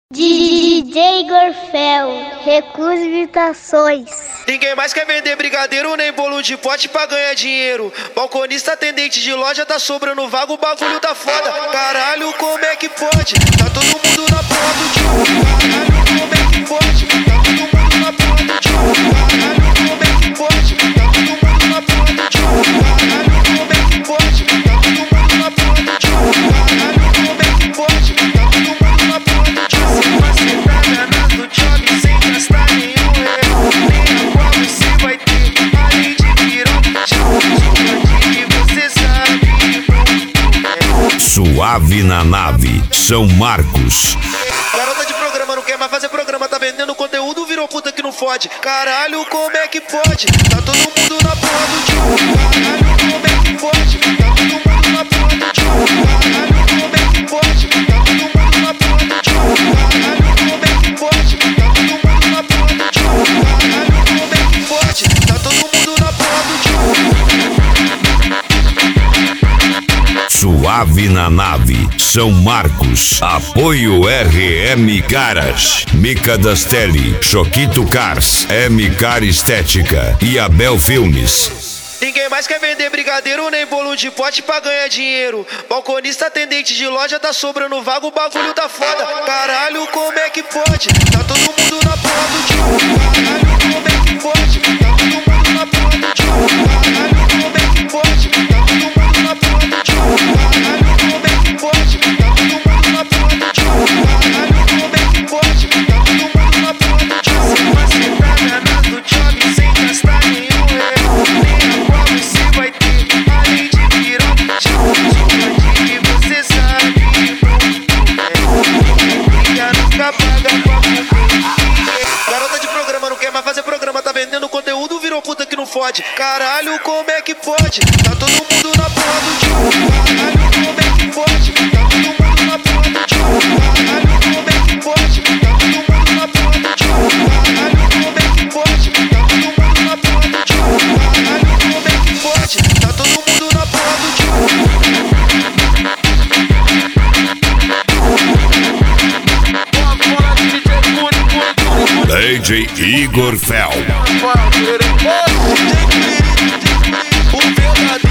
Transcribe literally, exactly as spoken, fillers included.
D J Gorfel, Recursos e Imitações. Ninguém mais quer vender brigadeiro nem bolo de pote pra ganhar dinheiro. Balconista, atendente de loja, tá sobrando vaga, o bagulho tá foda. Caralho, como é que pode? Tá todo mundo na porra do tio. Caralho, como é que pode? Tá todo mundo na porra do tio. Caralho, como é que pode? Tá todo mundo na porra do tio. Caralho, como é que pode? Tá todo mundo na porra do tio. Caralho, como é que pode? Tá todo mundo na porra do tio. Uma sentada na do job sem gastar nenhum real. Nem a qual você vai ter, além de piroca, de você sabe. Suave na nave, São Marcos. Garota de programa não quer mais fazer programa, tá vendendo conteúdo, virou puta que não fode. Caralho, como é que pode? Tá todo mundo na porra do tio. Caralho, como é que pode? Tá todo mundo na porra do tio. Caralho, como é que pode? Tá todo mundo na porra do tio. Caralho, como é que pode? Tá todo mundo na porra do tio. Caralho, como é que pode? Tá todo mundo na porra do tio. Suave na nave, São Marcos. Apoio R M Caras, Mica Dastelli, Choquito Cars, M Car Estética e Abel Filmes. Ninguém mais quer vender brigadeiro nem bolo de pote pra ganhar dinheiro. Balconista, atendente de loja, tá sobrando vaga, o bagulho tá foda. Caralho, como é que pode? Tá todo mundo na porra do tio. Caralho, como é que pode? Tá todo mundo na porra do tio. Caralho, como é que pode? Tá todo mundo na porra do tio. Caralho, como é que pode? Tá todo mundo na porra do tio. Caralho, como é que pode? Tá todo mundo na porra do tio. Uma sentada na do job sem gastar nenhum real. Nem a qual você vai ter, além de piroca, de você sabe. Briga nunca paga pra comer. Garota de programa não quer mais fazer programa, tá vendendo conteúdo, virou puta que não fode. Caralho, como é que pode? Tá todo mundo na porra do tio. Caralho, como é que pode? Tá todo mundo na porra do tio. Caralho, como é que pode? Tá todo mundo na porra do tio. Caralho, como é que pode? Tá todo mundo na porra do tio. Caralho, como é que pode? Tá todo mundo na porra do tio. D J Igor Fel. O verdadeiro